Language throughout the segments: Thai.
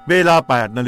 เวลา 8:00 น.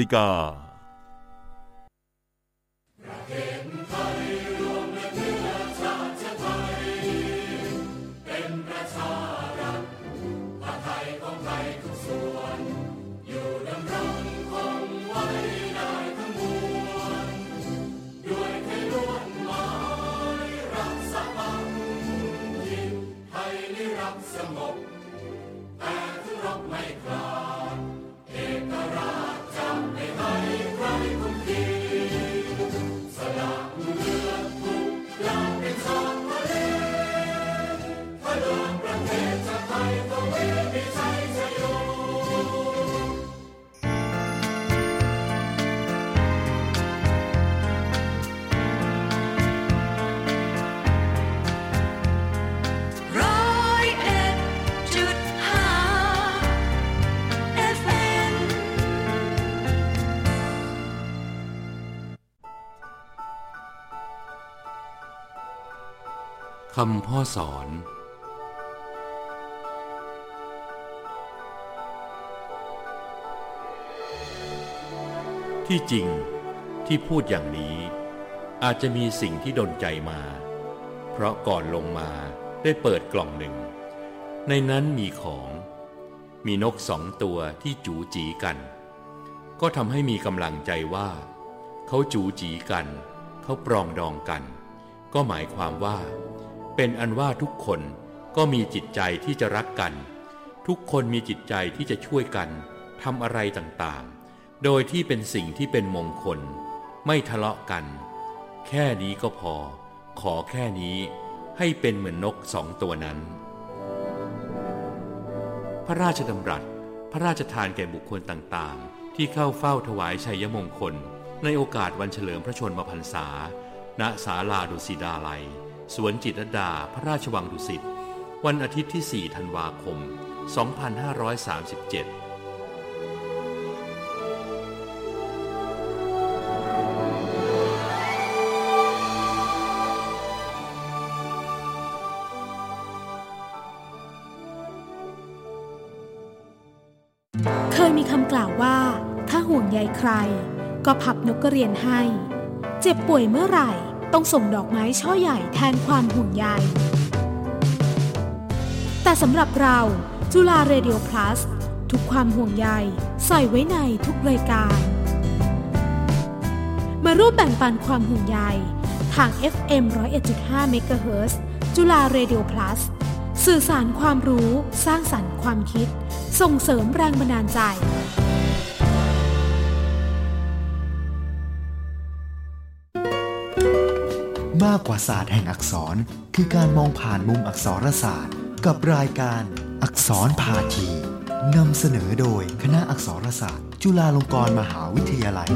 คำพ่อสอนที่จริงที่พูดอย่างนี้อาจจะมีสิ่งที่ดลใจมาเพราะก่อนลงมาได้เปิดกล่องหนึ่งในนั้นมีของมีนก2 ตัวที่จู๋จีกันก็ทำให้มีกำลังใจว่าเขาจู๋จีกันเขาปรองดองกันก็หมายความว่าเป็นอันว่าทุกคนก็มีจิตใจที่จะรักกันทุกคนมีจิตใจที่จะช่วยกันทำอะไรต่างๆโดยที่เป็นสิ่งที่เป็นมงคลไม่ทะเลาะกันแค่นี้ก็พอขอแค่นี้ให้เป็นเหมือนนก2 ตัวนั้นพระราชดำรัสพระราชทานแก่บุคคลต่างๆที่เข้าเฝ้าถวายชัยมงคลในโอกาสวันเฉลิมพระชนมพรรษาณศาลาดุสิตาลัยสวนจิตรลดาพระราชวังดุสิตวันอาทิตย์ที่ 4 ธันวาคม 2537 เคยมีคำกล่าวว่าถ้าห่วงใยใครก็พับนกกระเรียนให้เจ็บป่วยเมื่อไหร่ต้องส่งดอกไม้ช่อใหญ่แทนความห่วงใยแต่สำหรับเราจุฬาเรดิโอพลัสทุกความห่วงใยใส่ไว้ในทุกรายการมาร่วมแบ่งปันความห่วงใยทาง FM 101.5 MHz จุฬาเรดิโอพลัสสื่อสารความรู้สร้างสรรค์ความคิดส่งเสริมแรงบันดาลใจมากกว่าศาสตร์แห่งอักษรคือการมองผ่านมุมอักษรศาสตร์กับรายการอักษรพาทีนำเสนอโดยคณะอักษรศาสตร์จุฬาลงกรณ์มหาวิทยาลัย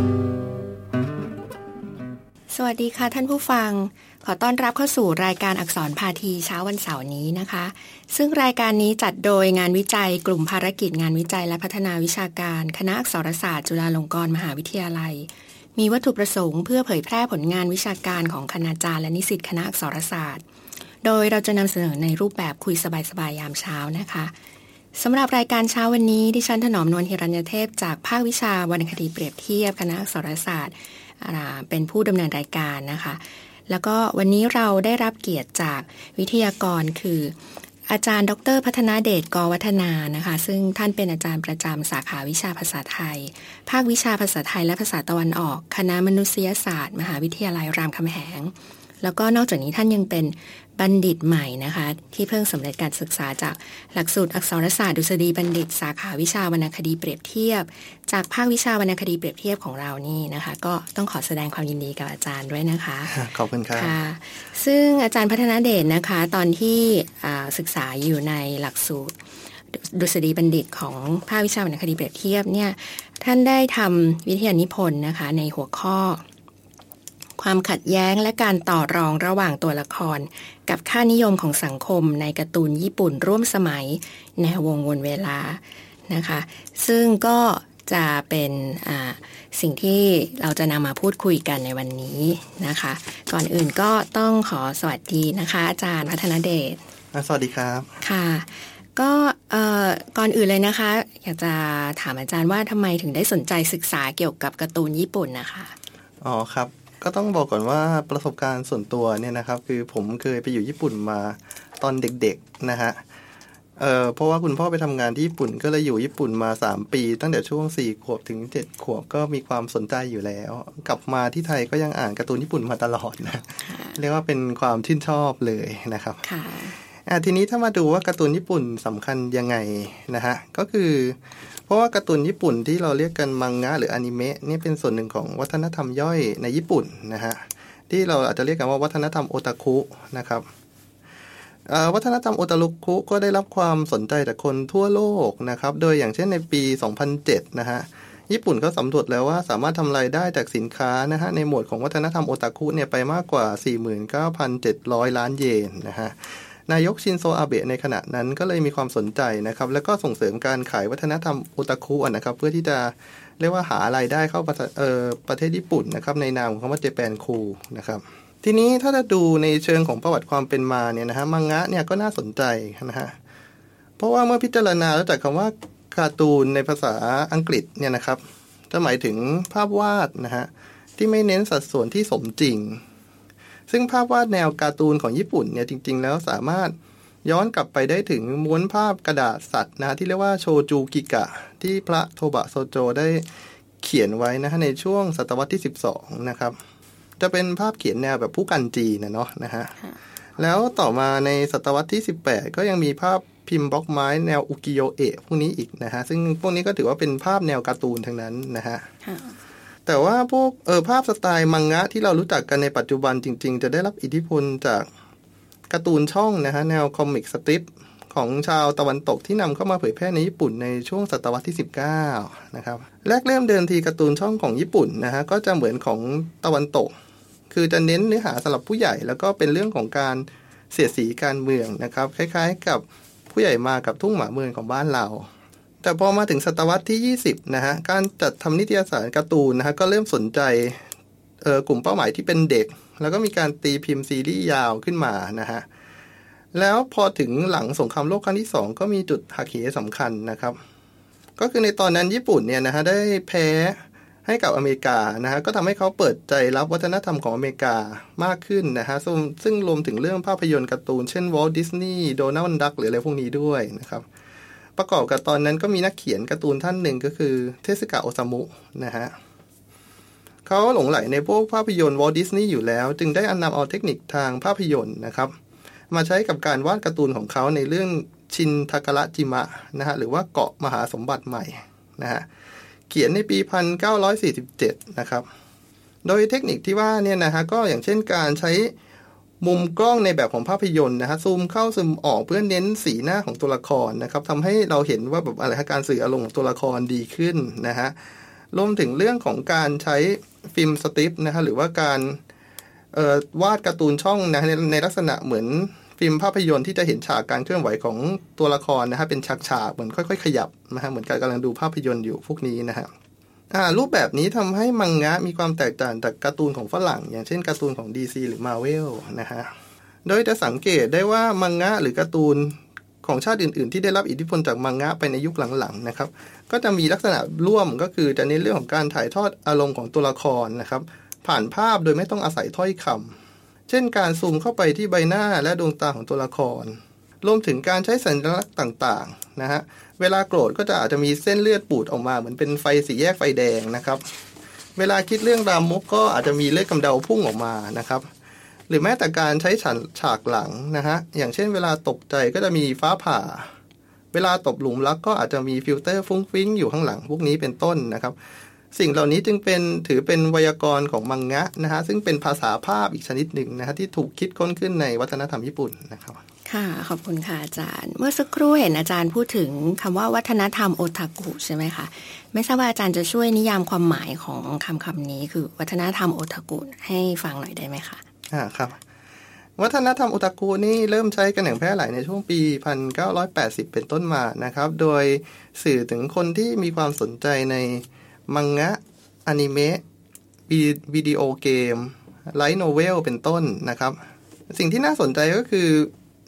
สวัสดีค่ะท่านผู้ฟังขอต้อนรับเข้าสู่รายการอักษรพาทีเช้าวันเสาร์นี้นะคะซึ่งรายการนี้จัดโดยงานวิจัยกลุ่มภารกิจงานวิจัยและพัฒนาวิชาการคณะอักษรศาสตร์จุฬาลงกรณ์มหาวิทยาลัยมีวัตถุประสงค์เพื่อเผยแพร่ผลงานวิชาการของคณาจารย์และนิสิตคณะอักษรศาสตร์โดยเราจะนำเสนอในรูปแบบคุยสบายๆยามเช้านะคะสำหรับรายการเช้าวันนี้ดิฉันถนอมนวลหิรัญญเทพจากภาควิชาวรรณคดีเปรียบเทียบคณะอักษรศาสตร์เป็นผู้ดำเนินรายการนะคะแล้วก็วันนี้เราได้รับเกียรติจากวิทยากรคืออาจารย์ดร.พัฒนาเดช ก.วัฒนานะคะซึ่งท่านเป็นอาจารย์ประจำสาขาวิชาภาษาไทยภาควิชาภาษาไทยและภาษาตะวันออกคณะมนุษยศาสตร์มหาวิทยาลัยรามคำแหงแล้วก็นอกจากนี้ท่านยังเป็นบัณฑิตใหม่นะคะที่เพิ่งสำเร็จการศึกษาจากหลักสูตรอักษรศาสตร์ดุษฎีบัณฑิตสาขาวิชาวรรณคดีเปรียบเทียบจากภาควิชาวรรณคดีเปรียบเทียบของเรานี่นะคะก็ต้องขอแสดงความยินดีกับอาจารย์ด้วยนะคะขอบคุณครับค่ะซึ่งอาจารย์พัฒนาเดชนะคะตอนที่ศึกษาอยู่ในหลักสูตรดุษฎีบัณฑิตของภาควิชาวรรณคดีเปรียบเทียบเนี่ยท่านได้ทำวิทยานิพนธ์นะคะในหัวข้อความขัดแย้งและการต่อรองระหว่างตัวละครกับค่านิยมของสังคมในการ์ตูนญี่ปุ่นร่วมสมัยแนววงวนเวลานะคะซึ่งก็จะเป็นสิ่งที่เราจะนำมาพูดคุยกันในวันนี้นะคะก่อนอื่นก็ต้องขอสวัสดีนะคะอาจารย์พัฒนาเดชสวัสดีครับค่ะก็ก่อนอื่นเลยนะคะอยากจะถามอาจารย์ว่าทำไมถึงได้สนใจศึกษาเกี่ยวกับการ์ตูนญี่ปุ่นนะคะอ๋อครับก็ต้องบอกก่อนว่าประสบการณ์ส่วนตัวเนี่ยนะครับคือผมเคยไปอยู่ญี่ปุ่นมาตอนเด็กๆนะฮะเพราะว่าคุณพ่อไปทำงานที่ญี่ปุ่นก็เลยอยู่ญี่ปุ่นมา3ปีตั้งแต่ช่วง4ขวบถึง7ขวบก็มีความสนใจอยู่แล้วกลับมาที่ไทยก็ยังอ่านการ์ตูนญี่ปุ่นมาตลอดนะเรียกว่าเป็นความชื่นชอบเลยนะครับค่ะทีนี้ถ้ามาดูว่าการ์ตูนญี่ปุ่นสำคัญยังไงนะฮะก็คือเพราะว่าการ์ตูนญี่ปุ่นที่เราเรียกกันมังงะหรืออนิเมะนี่เป็นส่วนหนึ่งของวัฒนธรรมย่อยในญี่ปุ่นนะฮะที่เราอาจจะเรียกกันว่าวัฒนธรรมโอตาคุนะครับวัฒนธรรมโอตาคุก็ได้รับความสนใจจากคนทั่วโลกนะครับโดยอย่างเช่นในปี 2007 นะฮะญี่ปุ่นก็สำรวจแล้วว่าสามารถทำรายได้จากสินค้านะฮะในหมวดของวัฒนธรรมโอตาคุเนี่ยไปมากกว่า 49,700 ล้านเยนนะฮะนายกชินโซอาเบะในขณะนั้นก็เลยมีความสนใจนะครับแล้วก็ส่งเสริมการขายวัฒนธรรมโอตาคุนะครับเพื่อที่จะเรียกว่าหารายได้เข้าประเทศญี่ปุ่นนะครับในนามของคำว่าเจแปนคูนะครับทีนี้ถ้าจะดูในเชิงของประวัติความเป็นมาเนี่ยนะฮะมังงะเนี่ยก็น่าสนใจนะฮะเพราะว่าเมื่อพิจารณาแล้วจากคำว่าการ์ตูนในภาษาอังกฤษเนี่ยนะครับจะหมายถึงภาพวาดนะฮะที่ไม่เน้นสัดส่วนที่สมจริงซึ่งภาพวาดแนวการ์ตูนของญี่ปุ่นเนี่ยจริงๆแล้วสามารถย้อนกลับไปได้ถึงม้วนภาพกระดาษสัตว์นะที่เรียกว่าโชจูกิกะที่พระโทบะโซโจได้เขียนไว้นะฮะในช่วงศตวรรษที่12นะครับจะเป็นภาพเขียนแนวแบบผู้กันจีนะฮะแล้วต่อมาในศตวรรษที่18ก็ยังมีภาพพิมพ์บล็อกไม้แนวอุกิโยเอะพวกนี้อีกนะฮะซึ่งพวกนี้ก็ถือว่าเป็นภาพแนวการ์ตูนทั้งนั้นนะฮะแต่ว่าพวกภาพสไตล์มังงะที่เรารู้จักกันในปัจจุบันจริงๆจะได้รับอิทธิพลจากการ์ตูนช่องนะฮะแนวคอมิกสตริปของชาวตะวันตกที่นำเข้ามาเผยแพร่ในญี่ปุ่นในช่วงศตวรรษที่19นะครับแรกเริ่มเดิมทีการ์ตูนช่องของญี่ปุ่นนะฮะก็จะเหมือนของตะวันตกคือจะเน้นเนื้อหาสำหรับผู้ใหญ่แล้วก็เป็นเรื่องของการเสียดสีการเมืองนะครับคล้ายๆกับผู้ใหญ่มากับทุ่งหมาเมืองของบ้านเราแต่พอมาถึงศตวรรษที่20นะฮะการจัดทำนิตยสารการ์ตูนนะฮะก็เริ่มสนใจกลุ่มเป้าหมายที่เป็นเด็กแล้วก็มีการตีพิมพ์ซีรีส์ยาวขึ้นมานะฮะแล้วพอถึงหลังสงครามโลกครั้งที่2ก็มีจุดหักเหสำคัญนะครับก็คือในตอนนั้นญี่ปุ่นเนี่ยนะฮะได้แพ้ให้กับอเมริกานะฮะก็ทำให้เขาเปิดใจรับวัฒนธรรมของอเมริกามากขึ้นนะฮะซึ่งรวมถึงเรื่องภาพยนตร์การ์ตูนเช่นวอลต์ดิสนีย์โดนัลด์ดักหรืออะไรพวกนี้ด้วยนะครับประกอบกับตอนนั้นก็มีนักเขียนการ์ตูนท่านหนึ่งก็คือเทสึกะโอซามุนะฮะเขาหลงใหลในพวกภาพยนตร์วอลต์ดิสนีย์อยู่แล้วจึงได้นำเอาเทคนิคทางภาพยนตร์นะครับมาใช้กับการวาดการ์ตูนของเขาในเรื่องชินทาการะจิมะนะฮะหรือว่าเกาะมหาสมบัติใหม่นะฮะเขียนในปี 1947 นะครับโดยเทคนิคที่ว่าเนี่ยนะฮะก็อย่างเช่นการใช้มุมกล้องในแบบของภาพยนตร์นะฮะซูมเข้าซูมออกเพื่อเน้นสีหน้าของตัวละครนะครับทำให้เราเห็นว่าแบบอะไรการสื่ออารมณ์ของตัวละครดีขึ้นนะฮะรวมถึงเรื่องของการใช้ฟิล์มสตริปนะฮะหรือว่าการวาดการ์ตูนช่องนะในลักษณะเหมือนฟิล์มภาพยนตร์ที่จะเห็นฉากการเคลื่อนไหวของตัวละครนะฮะเป็นฉากๆเหมือนค่อยๆขยับนะฮะเหมือนกำลังดูภาพยนตร์อยู่พวกนี้นะฮะรูปแบบนี้ทำให้มังงะมีความแตกต่างจากการ์ตูนของฝรั่งอย่างเช่นการ์ตูนของ DC หรือ Marvel นะฮะโดยจะสังเกตได้ว่ามังงะหรือการ์ตูนของชาติอื่นๆที่ได้รับอิทธิพลจากมังงะไปในยุคหลังๆนะครับก็จะมีลักษณะร่วมก็คือจะเน้นเรื่องของการถ่ายทอดอารมณ์ของตัวละครนะครับผ่านภาพโดยไม่ต้องอาศัยถ้อยคำเช่นการซูมเข้าไปที่ใบหน้าและดวงตาของตัวละครรวมถึงการใช้สัญลักษณ์ต่างๆนะฮะเวลาโกรธก็จะอาจจะมีเส้นเลือดปูดออกมาเหมือนเป็นไฟสีแยกไฟแดงนะครับเวลาคิดเรื่องรามกก็อาจจะมีเลือดกำเดาพุ่งออกมานะครับหรือแม้แต่การใช้ฉากหลังนะฮะอย่างเช่นเวลาตกใจก็จะมีฟ้าผ่าเวลาตบหลุมรักก็อาจจะมีฟิลเตอร์ฟุ้งฟิ้งอยู่ข้างหลังพวกนี้เป็นต้นนะครับสิ่งเหล่านี้จึงถือเป็นไวยากรณ์ของมังงะนะฮะซึ่งเป็นภาษาภาพอีกชนิดหนึ่งนะฮะที่ถูกคิดค้นขึ้นในวัฒนธรรมญี่ปุ่นนะครับค่ะขอบคุณค่ะอาจารย์เมื่อสักครู่เห็นอาจารย์พูดถึงคำว่าวัฒนธรรมโอทาคุใช่ไหมคะไม่ทราบว่าอาจารย์จะช่วยนิยามความหมายของคำนี้คือวัฒนธรรมโอทาคุให้ฟังหน่อยได้ไหมคะครับวัฒนธรรมโอทาคุนี่เริ่มใช้กันอย่างแพร่หลายในช่วงปี 1980 เป็นต้นมานะครับโดยสื่อถึงคนที่มีความสนใจในมังงะอนิเมะวิดีโอเกมไลท์โนเวลเป็นต้นนะครับสิ่งที่น่าสนใจก็คือ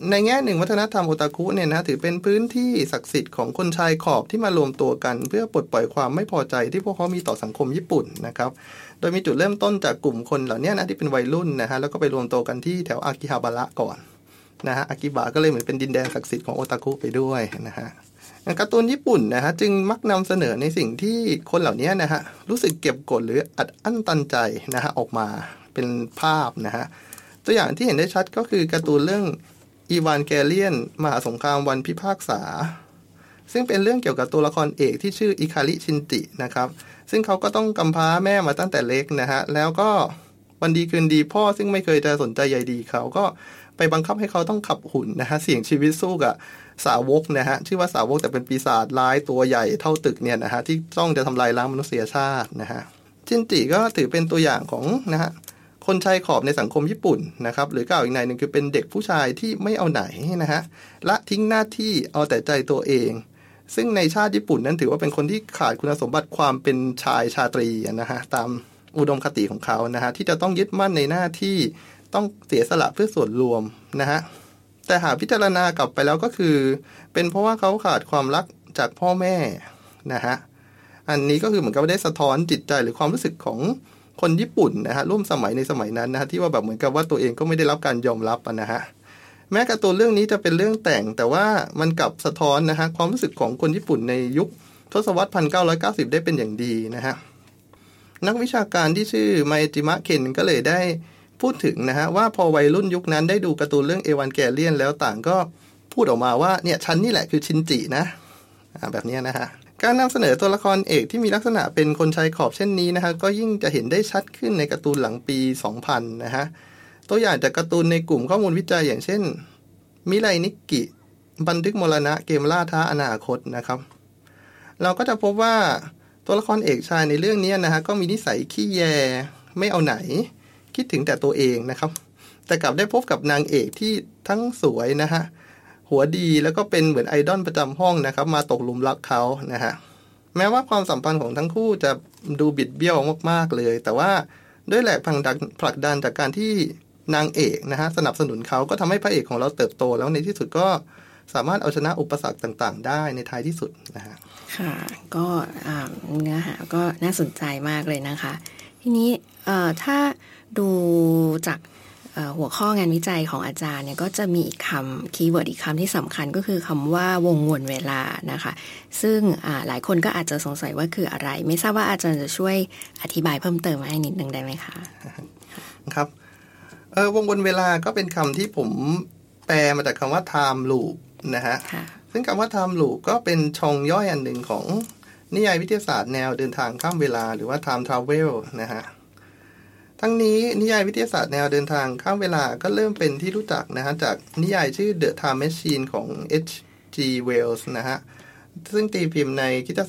ในแง่หนึ่งวัฒนธรรมโอตาคุเนี่ยนะถือเป็นพื้นที่ศักดิ์สิทธิ์ของคนชายขอบที่มารวมตัวกันเพื่อปลดปล่อยความไม่พอใจที่พวกเขามีต่อสังคมญี่ปุ่นนะครับโดยมีจุดเริ่มต้นจากกลุ่มคนเหล่านี้นะที่เป็นวัยรุ่นนะฮะแล้วก็ไปรวมตัวกันที่แถวอากิฮาบาระก่อนนะฮะอากิบะก็เลยเหมือนเป็นดินแดนศักดิ์สิทธิ์ของโอตาคุไปด้วยนะฮะการ์ตูนญี่ปุ่นนะฮะจึงมักนำเสนอในสิ่งที่คนเหล่านี้นะฮะรู้สึกเก็บกดหรืออัดอั้นตันใจนะฮะออกมาเป็นภาพนะฮะตัวอย่างที่เห็นได้ชัดก็คือการ์ตูนเรื่องอีวานแกเลียนมหาสงครามวันพิพากษาซึ่งเป็นเรื่องเกี่ยวกับตัวละครเอกที่ชื่ออิคาริชินจินะครับซึ่งเขาก็ต้องกำพร้าแม่มาตั้งแต่เล็กนะฮะแล้วก็วันดีคืนดีพ่อซึ่งไม่เคยจะสนใจใยดีเขาก็ไปบังคับให้เขาต้องขับหุ่นนะฮะเสี่ยงชีวิตสู้กับสาวกนะฮะชื่อว่าสาวกแต่เป็นปีศาจร้ายตัวใหญ่เท่าตึกเนี่ยนะฮะที่ต้องจะทำลายล้างมนุษยชาตินะฮะชินจิก็ถือเป็นตัวอย่างของนะฮะคนชายขอบในสังคมญี่ปุ่นนะครับหรือกล่าวอีกในหนึ่งคือเป็นเด็กผู้ชายที่ไม่เอาไหนนะฮะละทิ้งหน้าที่เอาแต่ใจตัวเองซึ่งในชาติญี่ปุ่นนั้นถือว่าเป็นคนที่ขาดคุณสมบัติความเป็นชายชาตรีนะฮะตามอุดมคติของเขานะฮะที่จะต้องยึดมั่นในหน้าที่ต้องเสียสละเพื่อส่วนรวมนะฮะแต่หากพิจารณากลับไปแล้วก็คือเป็นเพราะว่าเขาขาดความรักจากพ่อแม่นะฮะอันนี้ก็คือเหมือนกับได้สะท้อนจิตใจหรือความรู้สึกของคนญี่ปุ่นนะฮะร่วมสมัยในสมัยนั้นนะฮะที่ว่าแบบเหมือนกับว่าตัวเองก็ไม่ได้รับการยอมรับนะฮะแม้การ์ตูนเรื่องนี้จะเป็นเรื่องแต่งแต่ว่ามันกลับสะท้อนนะฮะความรู้สึกของคนญี่ปุ่นในยุคทศวรรษ 1990 ได้เป็นอย่างดีนะฮะนักวิชาการที่ชื่อไมจิมะเคนก็เลยได้พูดถึงนะฮะว่าพอวัยรุ่นยุคนั้นได้ดูการ์ตูนเรื่องเอวานแกเลียนแล้วต่างก็พูดออกมาว่าเนี่ยฉันนี่แหละคือชินจินะแบบนี้นะฮะการนำเสนอตัวละครเอกที่มีลักษณะเป็นคนชายขอบเช่นนี้นะฮะก็ยิ่งจะเห็นได้ชัดขึ้นในการ์ตูนหลังปี 2000 นะฮะตัวอย่างจากการ์ตูนในกลุ่มข้อมูลวิจัยอย่างเช่นมิไรนิกิบันทึกมรณะเกมล่าท้าอนาคตนะครับเราก็จะพบว่าตัวละครเอกชายในเรื่องนี้นะฮะก็มีนิสัยขี้แยไม่เอาไหนคิดถึงแต่ตัวเองนะครับแต่กลับได้พบกับนางเอกที่ทั้งสวยนะฮะหัวดีแล้วก็เป็นเหมือนไอดอลประจำห้องนะครับมาตกหลุมรักเขานะฮะแม้ว่าความสัมพันธ์ของทั้งคู่จะดูบิดเบี้ยวมากๆเลยแต่ว่าด้วยแรงผลักดันจากการที่นางเอกนะฮะสนับสนุนเขาก็ทำให้พระเอกของเราเติบโตแล้วในที่สุดก็สามารถเอาชนะอุปสรรคต่างๆได้ในท้ายที่สุดนะฮะค่ะก็เนื้อหาก็น่าสนใจมากเลยนะคะทีนี้ถ้าดูจากหัวข้องานวิจัยของอาจารย์เนี่ยก็จะมีอีกคำคีย์เวิร์ดอีกคำที่สำคัญก็คือคำว่าวงวนเวลานะคะซึ่งหลายคนก็อาจจะสงสัยว่าคืออะไรไม่ทราบว่าอาจารย์จะช่วยอธิบายเพิ่มเติมให้นิดนึงได้ไหมคะครับวงวนเวลาก็เป็นคำที่ผมแปลมาจากคำว่า time loop นะฮะซึ่งคำว่า time loop ก็เป็นช่องย่อยอันหนึ่งของนิยายวิทยาศาสตร์แนวเดินทางข้ามเวลาหรือว่า time travel นะฮะทั้งนี้นิยายวิทยาศาสตร์แนวเดินทางข้ามเวลาก็เริ่มเป็นที่รู้จักนะฮะจากนิยายชื่อ The Time Machine ของ H.G. Wells นะฮะซึ่งตีพิมพ์ในค.ศ.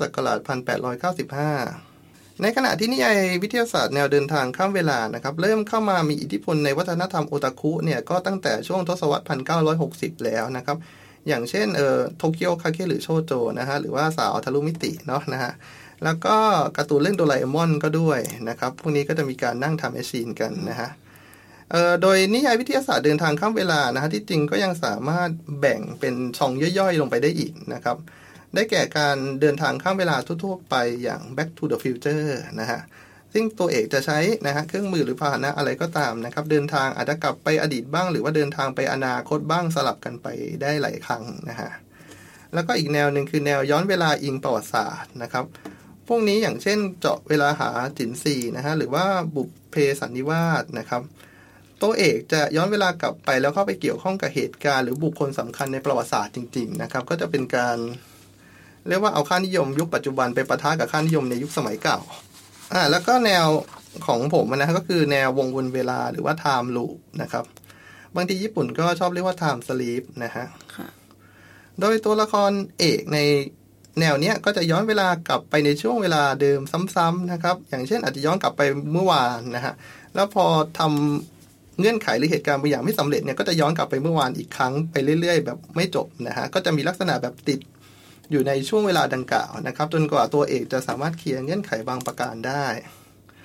1895ในขณะที่นิยายวิทยาศาสตร์แนวเดินทางข้ามเวลานะครับเริ่มเข้ามามีอิทธิพลในวัฒนธรรมโอตาคุเนี่ยก็ตั้งแต่ช่วงทศวรรษ 1960 แล้วนะครับอย่างเช่นโตเกียวคาเคหรือโชโจนะฮะหรือว่าสาวทะลุมิติเนาะนะฮะแล้วก็การ์ตูนเรื่องโดราเอมอนก็ด้วยนะครับพวกนี้ก็จะมีการนั่งทำแมชชีนกันนะฮะโดยนิยายวิทยาศาสตร์เดินทางข้ามเวลานะฮะที่จริงก็ยังสามารถแบ่งเป็นช่องย่อยๆลงไปได้อีกนะครับได้แก่การเดินทางข้ามเวลาทั่วๆไปอย่าง Back to the Future นะฮะซึ่งตัวเอกจะใช้นะฮะเครื่องมือหรือพาหนะอะไรก็ตามนะครับเดินทางอาจจะกลับไปอดีตบ้างหรือว่าเดินทางไปอนาคตบ้างสลับกันไปได้หลายครั้งนะฮะแล้วก็อีกแนวหนึ่งคือแนวย้อนเวลาอิงประวัติศาสตร์นะครับพวกนี้อย่างเช่นเจาะเวลาหาจินซีนะฮะหรือว่าบุพเพสันนิวาสนะครับตัวเอกจะย้อนเวลากลับไปแล้วเข้าไปเกี่ยวข้องกับเหตุการณ์หรือบุคคลสำคัญในประวัติศาสตร์จริงๆนะครับก็จะเป็นการเรียกว่าเอาค่านิยมยุคปัจจุบันไปปะทะกับค่านิยมในยุคสมัยเก่าแล้วก็แนวของผมนะก็คือแนววงวนเวลาหรือว่า time loop นะครับบางทีญี่ปุ่นก็ชอบเรียกว่า time sleep นะฮะโดยตัวละครเอกในแนวเนี้ยก็จะย้อนเวลากลับไปในช่วงเวลาเดิมซ้ำๆนะครับอย่างเช่นอาจจะย้อนกลับไปเมื่อวานนะฮะแล้วพอทำเงื่อนไขหรือเหตุการณ์บางอย่างไม่สำเร็จเนี่ยก็จะย้อนกลับไปเมื่อวานอีกครั้งไปเรื่อยๆแบบไม่จบนะฮะก็จะมีลักษณะแบบติดอยู่ในช่วงเวลาดังกล่าวนะครับจนกว่าตัวเอกจะสามารถเคลียร์เงื่อนไขบางประการได้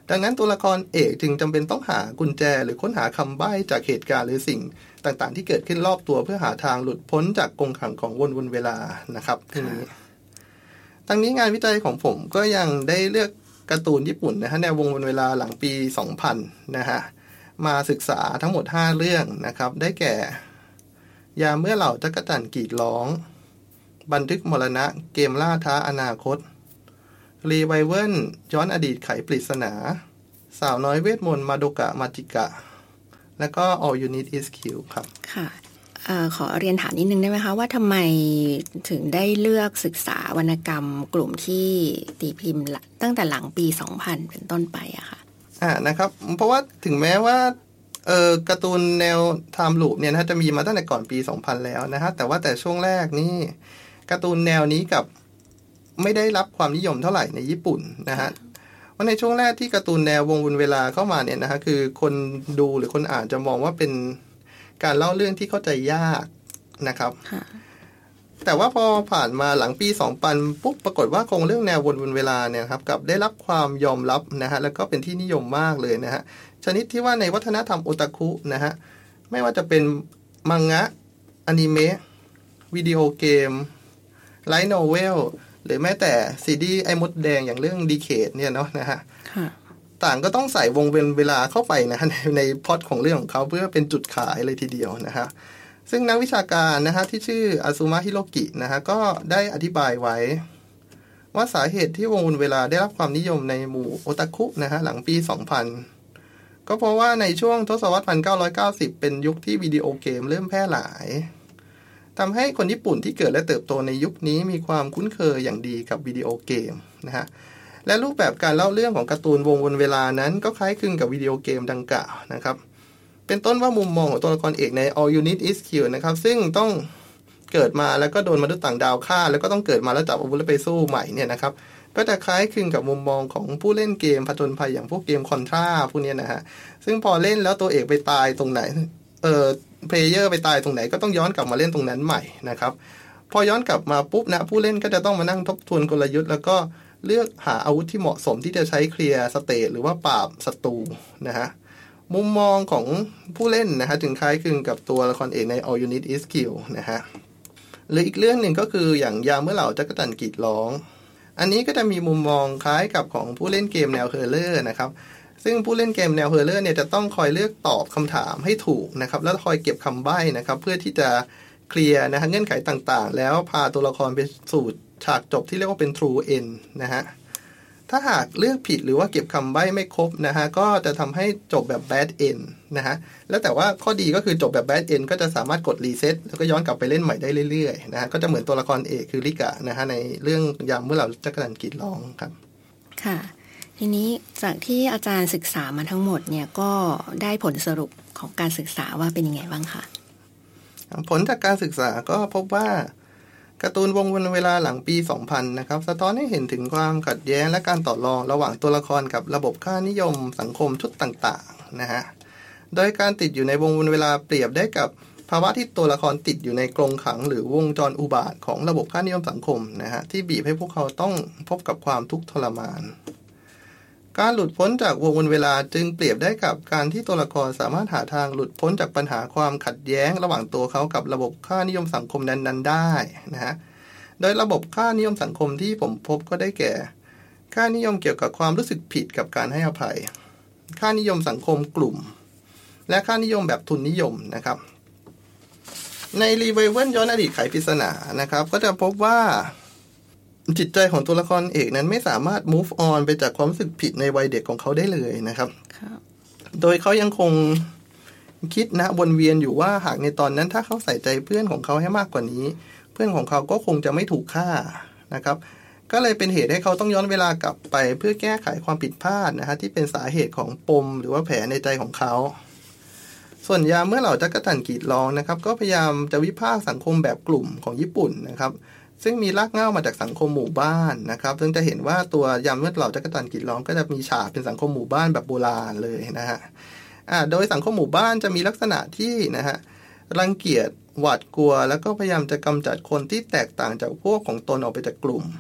ดังนั้นตัวละครเอกจึงจำเป็นต้องหากุญแจหรือค้นหาคำใบ้จากเหตุการณ์หรือสิ่งต่างๆที่เกิดขึ้นรอบตัวเพื่อหาทางหลุดพ้นจากกรงขังของวนเวลานะครับทีนี้ทั้งนี้งานวิจัยของผมก็ยังได้เลือกการ์ตูนญี่ปุ่นนะฮะแนววนเวลาหลังปี 2000 นะฮะมาศึกษาทั้งหมด5เรื่องนะครับได้แก่ยามเมื่อเหล่าจักรจั่นกรีดร้องบันทึกมรณะเกมล่าท้าอนาคตรีไวเวิลย้อนอดีตไขปริศนาสาวน้อยเวทมนต์มาโดกะมาจิกะแล้วก็ All You Need Is Q ครับค่ะขอเรียนถามนิดนึงได้ไหมคะว่าทำไมถึงได้เลือกศึกษาวรรณกรรมกลุ่มที่ตีพิมพ์ตั้งแต่หลังปี 2000 เป็นต้นไปอะค่ะนะครับเพราะว่าถึงแม้ว่าการ์ตูนแนวไทม์ลูปเนี่ยนะจะมีมาตั้งแต่ก่อนปี 2000 แล้วนะฮะแต่ช่วงแรกนี่การ์ตูนแนวนี้กับไม่ได้รับความนิยมเท่าไหร่ในญี่ปุ่นนะฮะว่าในช่วงแรกที่การ์ตูนแนววงวนเวลาเข้ามาเนี่ยนะฮะคือคนดูหรือคนอ่านจะมองว่าเป็นการเล่าเรื่องที่เข้าใจยากนะครับแต่ว่าพอผ่านมาหลังปี 2000 ปุ๊บปรากฏว่าโครงเรื่องแนววนเวลาเนี่ยครับกับได้รับความยอมรับนะฮะแล้วก็เป็นที่นิยมมากเลยนะฮะชนิดที่ว่าในวัฒนธรรมโอตาคุนะฮะไม่ว่าจะเป็นมังงะอนิเมะวิดีโอเกมไลท์โนเวลหรือแม้แต่ซีดีไอ้มดแดงอย่างเรื่องดีเคดเนี่ยเนาะนะฮะต่างก็ต้องใส่วงเวลาเข้าไปนะในพล็อตของเรื่องของเขาเพื่อเป็นจุดขายเลยทีเดียวนะฮะซึ่งนักวิชาการนะฮะที่ชื่ออาซุมะฮิโรกินะฮะก็ได้อธิบายไว้ว่าสาเหตุที่วงเวลาได้รับความนิยมในหมู่โอตาคุนะฮะหลังปี 2000 ก็เพราะว่าในช่วงทศวรรษ 1990 เป็นยุคที่วิดีโอเกมเริ่มแพร่หลายทำให้คนญี่ปุ่นที่เกิดและเติบโตในยุคนี้มีความคุ้นเคยอย่างดีกับวิดีโอเกมนะฮะและรูปแบบการเล่าเรื่องของการ์ตูนวงวนเวลานั้นก็คล้ายคลึงกับวิดีโอเกมดังกล่าวนะครับเป็นต้นว่ามุมมองของตัวละครเอกใน All You Need Is Q นะครับซึ่งต้องเกิดมาแล้วก็โดนมนุษย์ต่างดาวฆ่าแล้วก็ต้องเกิดมาแล้วจับอาวุธแล้วไปสู้ใหม่เนี่ยนะครับก็จะคล้ายคลึงกับมุมมองของผู้เล่นเกมผจญภัยอย่างพวกเกมคอนทราพวกนี้นะฮะซึ่งพอเล่นแล้วตัวเอกไปตายตรงไหนเพลเยอร์ไปตายตรงไหนก็ต้องย้อนกลับมาเล่นตรงนั้นใหม่นะครับพอย้อนกลับมาปุ๊บนะผู้เล่นก็จะต้องมานั่งทบทวนกลยุทธ์แล้วก็เลือกหาอาวุธที่เหมาะสมที่จะใช้เคลียร์สเตจหรือว่าปราบศัตรูนะฮะมุมมองของผู้เล่นนะฮะจึงคล้ายคลึงกับตัวละครเอกใน All You Need Is Q นะฮะหรืออีกเรื่องหนึ่งก็คืออย่างยามเมื่อเหล่าจักรจั่นกรีดร้องอันนี้ก็จะมีมุมมองคล้ายกับของผู้เล่นเกมแนวเฮอร์เรอร์นะครับซึ่งผู้เล่นเกมแนวเฮอร์เรอร์เนี่ยจะต้องคอยเลือกตอบคำถามให้ถูกนะครับแล้วคอยเก็บคำใบ้นะครับเพื่อที่จะเคลียร์นะฮะเงื่อนไขต่างๆแล้วพาตัวละครไปสู่ฉากจบที่เรียกว่าเป็น True End นะฮะถ้าหากเลือกผิดหรือว่าเก็บคำใบ้ไม่ครบนะฮะก็จะทำให้จบแบบ Bad End นะฮะแล้วแต่ว่าข้อดีก็คือจบแบบ Bad End ก็จะสามารถกดรีเซ็ตแล้วก็ย้อนกลับไปเล่นใหม่ได้เรื่อยๆนะฮะก็จะเหมือนตัวละครเอกคือริกะนะฮะในเรื่องยามเมื่อเหล่าจักรจั่นกรีดร้องครับค่ะทีนี้จากที่อาจารย์ศึกษามาทั้งหมดเนี่ยก็ได้ผลสรุปของการศึกษาว่าเป็นยังไงบ้างคะผลจากการศึกษาก็พบว่าการ์ตูนวงวนเวลาหลังปี 2000 นะครับสะท้อนให้เห็นถึงความขัดแย้งและการต่อรองระหว่างตัวละครกับระบบค่านิยมสังคมชุดต่างๆนะฮะโดยการติดอยู่ในวงวนเวลาเปรียบได้กับภาวะที่ตัวละครติดอยู่ในกรงขังหรือวงจรอุบาทของระบบค่านิยมสังคมนะฮะที่บีบให้พวกเขาต้องพบกับความทุกข์ทรมานการหลุดพ้นจากวงวนเวลาจึงเปรียบได้กับการที่ตัวละครสามารถหาทางหลุดพ้นจากปัญหาความขัดแย้งระหว่างตัวเขากับระบบค่านิยมสังคมนั้นๆได้นะฮะโดยระบบค่านิยมสังคมที่ผมพบก็ได้แก่ค่านิยมเกี่ยวกับความรู้สึกผิดกับการให้อภัยค่านิยมสังคมกลุ่มและค่านิยมแบบทุนนิยมนะครับในรีไวเวิลย้อนอดีตไขปริศนานะครับก็จะพบว่าจิตใจของตัวละครเอกนั้นไม่สามารถ move on ไปจากความรู้สึกผิดในวัยเด็กของเขาได้เลยนะครับโดยเขายังคงคิดนะวนเวียนอยู่ว่าหากในตอนนั้นถ้าเขาใส่ใจเพื่อนของเขาให้มากกว่านี้เพื่อนของเขาก็คงจะไม่ถูกฆ่านะครับก็เลยเป็นเหตุให้เขาต้องย้อนเวลากลับไปเพื่อแก้ไขความผิดพลาดนะฮะที่เป็นสาเหตุของปมหรือว่าแผลในใจของเขาส่วนยามเมื่อเหล่าจักรจั่นกรีดร้องนะครับก็พยายามจะวิพากษ์สังคมแบบกลุ่มของญี่ปุ่นนะครับซึ่งมีรากเหง้ามาจากสังคมหมู่บ้านนะครับซึ่งจะเห็นว่าตัวยามเมื่อเหล่าจักรจั่นกรีดร้องก็จะมีฉากเป็นสังคมหมู่บ้านแบบโบราณเลยนะฮะโดยสังคมหมู่บ้านจะมีลักษณะที่นะฮะรังเกียจหวาดกลัวแล้วก็พยายามจะกำจัดคนที่แตกต่างจากพวกของตนออกไปจากกลุ่ม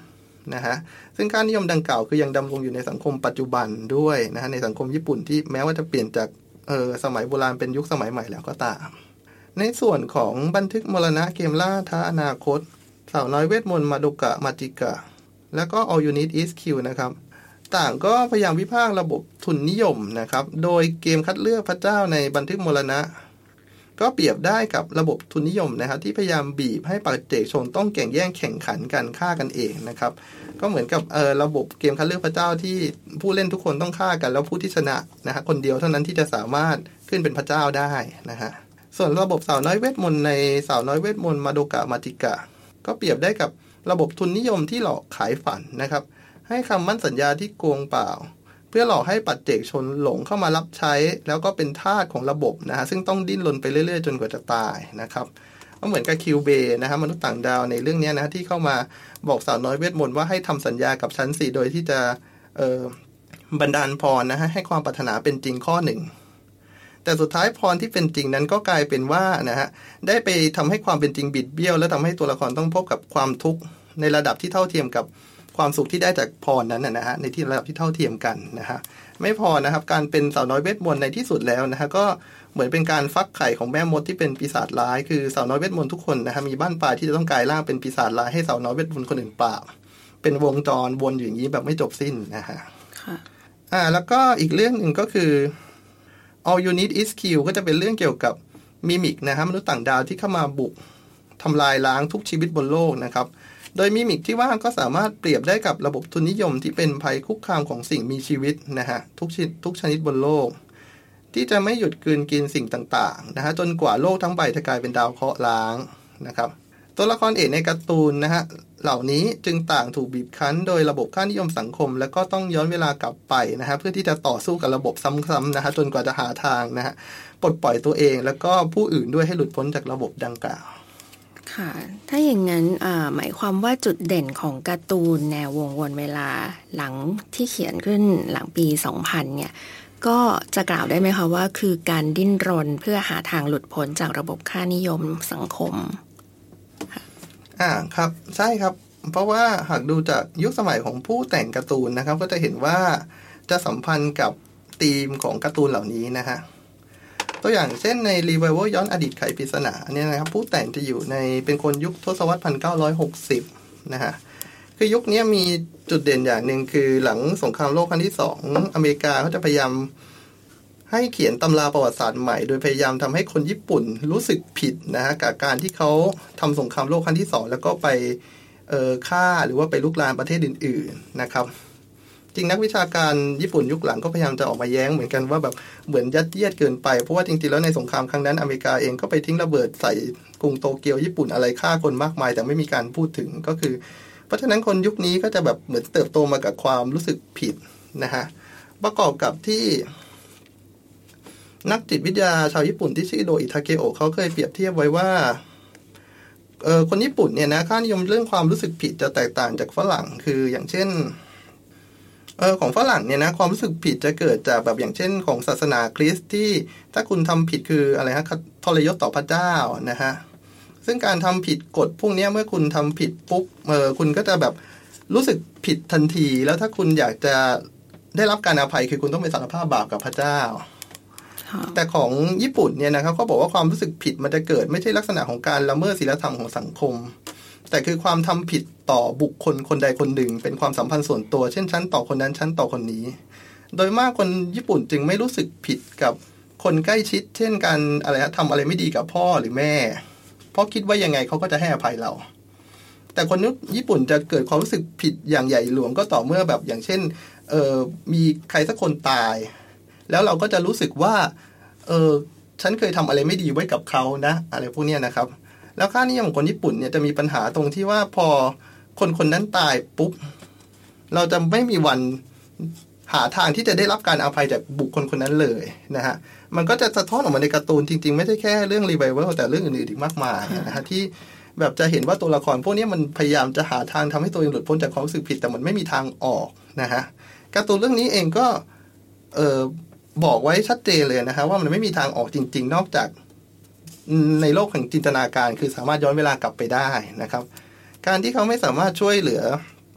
นะฮะซึ่งค่านิยมดังกล่าวคือยังดำรงอยู่ในสังคมปัจจุบันด้วยนะฮะในสังคมญี่ปุ่นที่แม้ว่าจะเปลี่ยนจากสมัยโบราณเป็นยุคสมัยใหม่แล้วก็ตามในส่วนของบันทึกมรณะเกมล่าท้าอนาคตสาวน้อยเวทมนต์มาโดกะมาจิกะแล้วก็ All You Need Is Q นะครับต่างก็พยายามวิพากษ์ระบบทุนนิยมนะครับโดยเกมคัดเลือกพระเจ้าในบันทึกมรณะก็เปรียบได้กับระบบทุนนิยมนะครับที่พยายามบีบให้ปัจเจกชนต้องแข่งแย่งแข่งขันกันฆ่ากันเองนะครับก็เหมือนกับระบบเกมคัดเลือกพระเจ้าที่ผู้เล่นทุกคนต้องฆ่ากันแล้วผู้ที่ชนะนะฮะคนเดียวเท่านั้นที่จะสามารถขึ้นเป็นพระเจ้าได้นะฮะส่วนระบบสาวน้อยเวทมนต์ในสาวน้อยเวทมนต์มาโดกะมาจิกะก็เปรียบได้กับระบบทุนนิยมที่หลอกขายฝันนะครับให้คำมั่นสัญญาที่โกงเปล่าเพื่อหลอกให้ปัจเจกชนหลงเข้ามารับใช้แล้วก็เป็นทาสของระบบนะฮะซึ่งต้องดิ้นรนไปเรื่อยๆจนกว่าจะตายนะครับก็เหมือนกับคิวเบนะฮะมนุษย์ต่างดาวในเรื่องนี้นะที่เข้ามาบอกสาวน้อยเวทมนต์ว่าให้ทำสัญญากับฉันสิโดยที่จะบันดาลพรนะฮะให้ความปรารถนาเป็นจริงข้อหนึ่งแต่สุดท้ายพรที่เป็นจริงนั้นก็กลายเป็นว่านะฮะได้ไปทำให้ความเป็นจริงบิดเบี้ยวและทำให้ตัวละครต้องพบกับความทุกข์ในระดับที่เท่าเทียมกับความสุขที่ได้จากพรนั้นนะฮะในที่ระดับที่เท่าเทียมกันนะฮะไม่พอนะครับการเป็นสาวน้อยเวทมนต์ในที่สุดแล้วนะฮะก็เหมือนเป็นการฟักไข่ของแม่มดที่เป็นปีศาจร้ายคือสาวน้อยเวทมนต์ทุกคนนะฮะมีบ้านปลายที่จะต้องกลายร่างเป็นปีศาจร้ายให้สาวน้อยเวทมนต์คนอื่นปราบเป็นวงจรวนอยู่อย่างนี้แบบไม่จบสิ้นนะฮะค่ะแล้วก็อีกเรื่องหนึ่งก็คือ All You Need Is Q ก็จะเป็นเรื่องเกี่ยวกับมิมิกนะฮะมนุษย์ต่างดาวที่เข้ามาบุกทำลายล้างทุกชีวิตบนโลกนะครับโดยมิมิกที่ว่าก็สามารถเปรียบได้กับระบบทุนนิยมที่เป็นภัยคุกคามของสิ่งมีชีวิตนะฮะทุกชนิดบนโลกที่จะไม่หยุดกลืนกินสิ่งต่างๆนะฮะจนกว่าโลกทั้งใบจะกลายเป็นดาวเคราะห์ล้างนะครับตัวละครเอกในการ์ตูนนะฮะเหล่านี้จึงต่างถูกบีบคั้นโดยระบบค่านิยมสังคมแล้วก็ต้องย้อนเวลากลับไปนะฮะเพื่อที่จะต่อสู้กับระบบซ้ำๆนะฮะจนกว่าจะหาทางนะฮะปลดปล่อยตัวเองแล้วก็ผู้อื่นด้วยให้หลุดพ้นจากระบบดังกล่าวค่ะถ้าอย่างนั้นหมายความว่าจุดเด่นของการ์ตูนแนววงวนเวลาหลังที่เขียนขึ้นหลังปี 2000 เนี่ยก็จะกล่าวได้ไหมคะว่าคือการดิ้นรนเพื่อหาทางหลุดพ้นจากระบบค่านิยมสังคมครับใช่ครับเพราะว่าหากดูจากยุคสมัยของผู้แต่งการ์ตูนนะครับก็จะเห็นว่าจะสัมพันธ์กับธีมของการ์ตูนเหล่านี้นะฮะตัวอย่างเช่นใน Revival ย้อนอดีตไขปริศนาเนี่ยนะครับผู้แต่งจะอยู่ในเป็นคนยุคทศวรรษ 1960 นะฮะคือยุคนี้มีจุดเด่นอย่างหนึ่งคือหลังสงครามโลกครั้งที่2อเมริกาเขาจะพยายามให้เขียนตำราประวัติศาสตร์ใหม่โดยพยายามทำให้คนญี่ปุ่นรู้สึกผิดนะฮะกับการที่เขาทำสงครามโลกครั้งที่2แล้วก็ไปฆ่าหรือว่าไปลุกลามประเทศอื่นๆนะครับจริงนักวิชาการญี่ปุ่นยุคหลังก็พยายามจะออกมาแย้งเหมือนกันว่าแบบเหมือนยัดเยียดเกินไปเพราะว่าจริงๆแล้วในสงครามครั้งนั้นอเมริกาเองก็ไปทิ้งระเบิดใส่กรุงโตเกียวญี่ปุ่นอะไรฆ่าคนมากมายแต่ไม่มีการพูดถึงก็คือเพราะฉะนั้นคนยุคนี้ก็จะแบบเหมือนเติบโตมากับความรู้สึกผิดนะฮะประกอบกับที่นักจิตวิทยาชาวญี่ปุ่นที่ชื่อโดอิทาเกโอะเขาเคยเปรียบเทียบไว้ว่าคนญี่ปุ่นเนี่ยนะค่านิยมเรื่องความรู้สึกผิดจะแตกต่างจากฝรั่งคืออย่างเช่นของฝรั่งเนี่ยนะความรู้สึกผิดจะเกิดจากแบบอย่างเช่นของศาสนาคริสต์ที่ถ้าคุณทำผิดคืออะไรฮะทรยศต่อพระเจ้านะฮะซึ่งการทำผิดกฎพวกนี้เมื่อคุณทำผิดปุ๊บคุณก็จะแบบรู้สึกผิดทันทีแล้วถ้าคุณอยากจะได้รับการอภัยคือคุณต้องไปสารภาพบาปกับพระเจ้าแต่ของญี่ปุ่นเนี่ยนะครับเขาบอกว่าความรู้สึกผิดมันจะเกิดไม่ใช่ลักษณะของการละเมิดศีลธรรมของสังคมแต่คือความทำผิดต่อบุคคลคนใดคนหนึ่งเป็นความสัมพันธ์ส่วนตัวเช่นฉันต่อคนนั้นฉันต่อคนนี้โดยมากคนญี่ปุ่นจึงไม่รู้สึกผิดกับคนใกล้ชิดเช่นการอะไรทำอะไรไม่ดีกับพ่อหรือแม่เพราะคิดว่ายังไงเขาก็จะให้อภัยเราแต่คนญี่ปุ่นจะเกิดความรู้สึกผิดอย่างใหญ่หลวงก็ต่อเมื่อแบบอย่างเช่นมีใครสักคนตายแล้วเราก็จะรู้สึกว่าฉันเคยทำอะไรไม่ดีไว้กับเขานะอะไรพวกนี้นะครับแล้วค่านิยมของคนญี่ปุ่นเนี่ยจะมีปัญหาตรงที่ว่าพอคนนั้นตายปุ๊บเราจะไม่มีวันหาทางที่จะได้รับการอภัยจากบุคคลคนนั้นเลยนะฮะมันก็จะสะท้อนออกมาในการ์ตูนจริงๆไม่ใช่แค่เรื่อง Revival แต่เรื่องอื่นๆอีกมากมายนะฮะที่แบบจะเห็นว่าตัวละครพวกนี้มันพยายามจะหาทางทำให้ตัวเองหลุดพ้นจากความรู้สึกผิดแต่มันไม่มีทางออกนะฮะการ์ตูนเรื่องนี้เองก็บอกไว้ชัดเจนเลยนะฮะว่ามันไม่มีทางออกจริงๆนอกจากในโลกแห่งจินตนาการคือสามารถย้อนเวลากลับไปได้นะครับการที่เขาไม่สามารถช่วยเหลือเ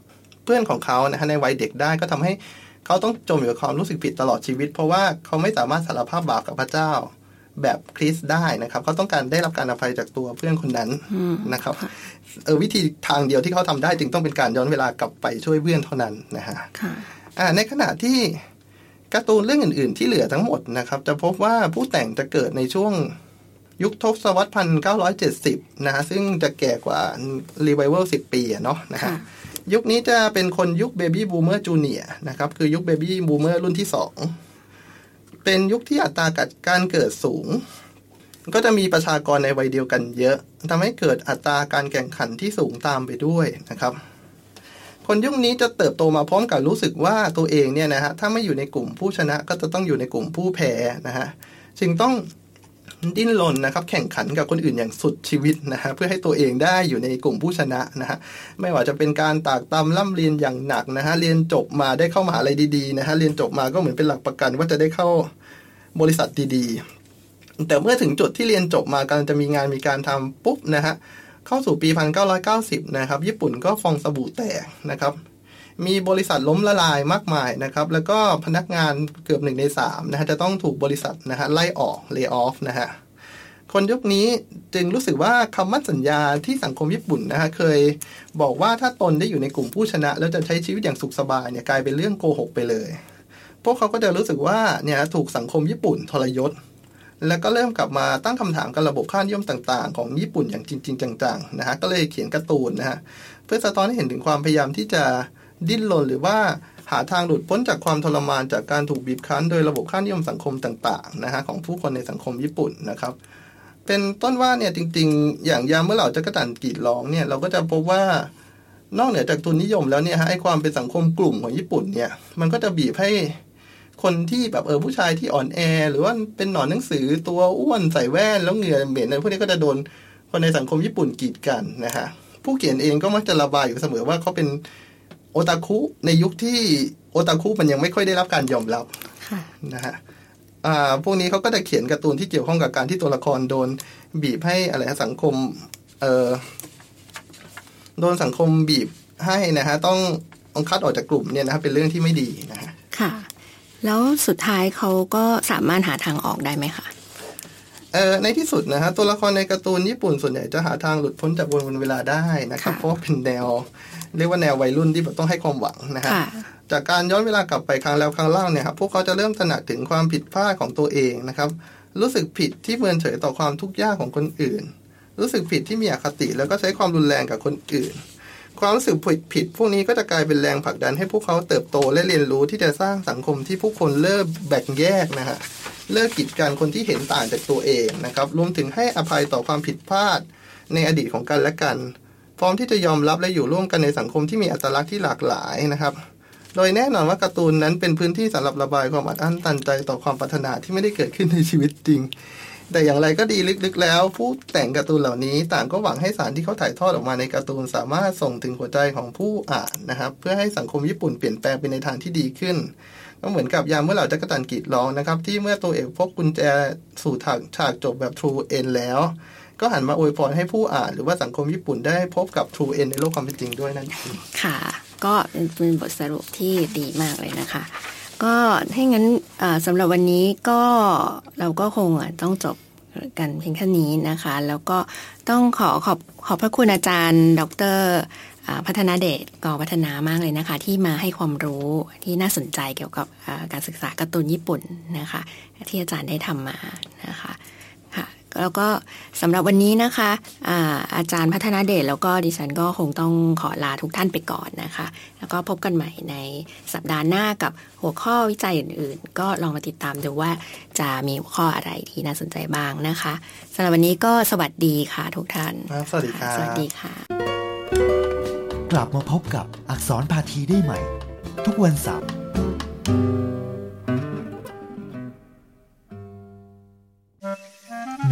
พื่อนของเขานะฮะในวัยเด็กได้ก็ทำให้เขาต้องจมอยู่กับความรู้สึกผิดตลอดชีวิตเพราะว่าเขาไม่สามารถสารภาพบาปกับพระเจ้าแบบคริสต์ได้นะครับเขาต้องการได้รับการอภัยจากตัวเพื่อนคนนั้นนะครับวิธีทางเดียวที่เขาทำได้จึงต้องเป็นการย้อนเวลากลับไปช่วยเพื่อนเท่านั้นนะฮะในขณะที่การ์ตูนเรื่องอื่นๆที่เหลือทั้งหมดนะครับจะพบว่าผู้แต่งจะเกิดในช่วงยุคทศวรรษ 1970 นะฮะซึ่งจะแก่กว่า Revival 10 ปีเนาะนะฮะยุคนี้จะเป็นคนยุค Baby Boomer Junior นะครับคือยุค Baby Boomer รุ่นที่ 2เป็นยุคที่อัตราการเกิดสูงก็จะมีประชากรในวัยเดียวกันเยอะทำให้เกิดอัตราการแข่งขันที่สูงตามไปด้วยนะครับคนยุคนี้จะเติบโตมาพร้อมกับรู้สึกว่าตัวเองเนี่ยนะฮะถ้าไม่อยู่ในกลุ่มผู้ชนะก็จะต้องอยู่ในกลุ่มผู้แพ้นะฮะจึงต้องดิ้นรนนะครับแข่งขันกับคนอื่นอย่างสุดชีวิตนะฮะเพื่อให้ตัวเองได้อยู่ในกลุ่มผู้ชนะนะฮะไม่ว่าจะเป็นการตากตำร่ำเรียนอย่างหนักนะฮะเรียนจบมาได้เข้ามหาลัยดีๆนะฮะเรียนจบมาก็เหมือนเป็นหลักประกันว่าจะได้เข้าบริษัทดีๆแต่เมื่อถึงจุดที่เรียนจบมากำลังจะมีงานมีการทำปุ๊บนะฮะเข้าสู่ปี 1990 นะครับญี่ปุ่นก็ฟองสบู่แตกนะครับมีบริษัทล้มละลายมากมายนะครับแล้วก็พนักงานเกือบ1 ใน 3นะฮะจะต้องถูกบริษัทนะฮะไล่ออก lay off นะฮะคนยุคนี้จึงรู้สึกว่าคำมั่นสัญญาที่สังคมญี่ปุ่นนะฮะเคยบอกว่าถ้าตนได้อยู่ในกลุ่มผู้ชนะแล้วจะใช้ชีวิตอย่างสุขสบายเนี่ยกลายเป็นเรื่องโกหกไปเลยพวกเขาก็จะรู้สึกว่าเนี่ยถูกสังคมญี่ปุ่นทรยศแล้วก็เริ่มกลับมาตั้งคำถามกับระบบค่านิยมต่างๆของญี่ปุ่นอย่างจริงๆจังๆนะฮะก็เลยเขียนการ์ตูนนะฮะเพื่อสะท้อนให้เห็นถึงความพยายามที่จะดิ้นรนหรือว่าหาทางหลุดพ้นจากความทรมานจากการถูกบีบคั้นโดยระบบค่านิยมสังคมต่างๆนะฮะของผู้คนในสังคมญี่ปุ่นนะครับเป็นต้นว่าเนี่ยจริงๆอย่างยามเมื่อเหล่าจักรจั่นกรีดร้องเนี่ยเราก็จะพบว่านอกเหนือจากทุนนิยมแล้วเนี่ยฮะไอ้ความเป็นสังคมกลุ่มของญี่ปุ่นเนี่ยมันก็จะบีบให้คนที่แบบผู้ชายที่อ่อนแอหรือว่าเป็นหนอนหนังสือตัวอ้วนใส่แว่นแล้วเหงื่อเหม็นอะไรพวกนี้ก็จะโดนคนในสังคมญี่ปุ่นกีดกันนะฮะผู้เขียนเองก็มักจะระบายอยู่เสมอว่าเขาเป็นโอตาคุในยุคที่โอตาคุมันยังไม่ค่อยได้รับการยอมรับนะฮะพวกนี้เขาก็จะเขียนการ์ตูนที่เกี่ยวข้องกับการที่ตัวละครโดนบีบให้อะไรสังคมโดนสังคมบีบให้นะฮะต้องคัดออกจากกลุ่มเนี่ยนะฮะเป็นเรื่องที่ไม่ดีนะฮะค่ะแล้วสุดท้ายเขาก็สามารถหาทางออกได้ไหมคะในที่สุดนะฮะตัวละครในการ์ตูนญี่ปุ่นส่วนใหญ่จะหาทางหลุดพ้นจากวนเวลาได้นะครับเพราะเป็นแนวเรียกว่าแนววัยรุ่นที่แบบต้องให้ความหวังนะฮะจากการย้อนเวลากลับไปครั้งแล้วครั้งเล่าเนี่ยครับพวกเขาจะเริ่มตระหนักถึงความผิดพลาดของตัวเองนะครับรู้สึกผิดที่เมินเฉยต่อความทุกข์ยากของคนอื่นรู้สึกผิดที่มีอคติแล้วก็ใช้ความรุนแรงกับคนอื่นความรู้สึกผิดพวกนี้ก็จะกลายเป็นแรงผลักดันให้พวกเขาเติบโตและเรียนรู้ที่จะสร้างสังคมที่ผู้คนเลิกแบ่งแยกนะฮะเลิกกีดกันคนที่เห็นต่างจากตัวเองนะครับรวมถึงให้อภัยต่อความผิดพลาดในอดีตของกันและกันพร้อมที่จะยอมรับและอยู่ร่วมกันในสังคมที่มีอัตลักษณ์ที่หลากหลายนะครับโดยแน่นอนว่าการ์ตูนนั้นเป็นพื้นที่สำหรับระบายความอัดอั้นตันใจต่อความปรารถนาที่ไม่ได้เกิดขึ้นในชีวิตจริงแต่อย่างไรก็ดีลึกๆแล้วผู้แต่งการ์ตูนเหล่านี้ต่างก็หวังให้สารที่เขาถ่ายทอดออกมาในการ์ตูนสามารถส่งถึงหัวใจของผู้อ่านนะครับเพื่อให้สังคมญี่ปุ่นเปลี่ยนแปลงไปในทางที่ดีขึ้นก็เหมือนกับยามเมื่อเหล่าจักรจั่นกรีดร้องนะครับที่เมื่อตัวเอกพบกุญแจสู่ฉากจบแบบ True End แล้วก็หันมาอวยพรให้ผู้อ่านหรือว่าสังคมญี่ปุ่นได้พบกับ True End ในโลกความเป็นจริงด้วยนั่นเองค่ะก็เป็นบทสรุปที่ดีมากเลยนะคะก็ถ้างั้นสำหรับวันนี้ก็เราก็คงต้องจบกันเพียงแค่นี้นะคะแล้วก็ต้องขอบพระคุณอาจารย์ดร.พัฒนาเดชก.วัฒนามากเลยนะคะที่มาให้ความรู้ที่น่าสนใจเกี่ยวกับการศึกษาการ์ตูนญี่ปุ่นนะคะที่อาจารย์ได้ทำมานะคะค่ะแล้วก็สำหรับวันนี้นะคะอาจารย์พัฒนาเดชแล้วก็ดิฉันก็คงต้องขอลาทุกท่านไปก่อนนะคะแล้วก็พบกันใหม่ในสัปดาห์หน้ากับหัวข้อวิจัยอื่นๆก็ลองมาติดตามดูว่าจะมีหัวข้ออะไรที่น่าสนใจบ้างนะคะสำหรับวันนี้ก็สวัสดีค่ะทุกท่านสวัสดีค่ะสวัสดีค่ะกลับมาพบกับอักษรภาคีได้ใหม่ทุกวันเสาร์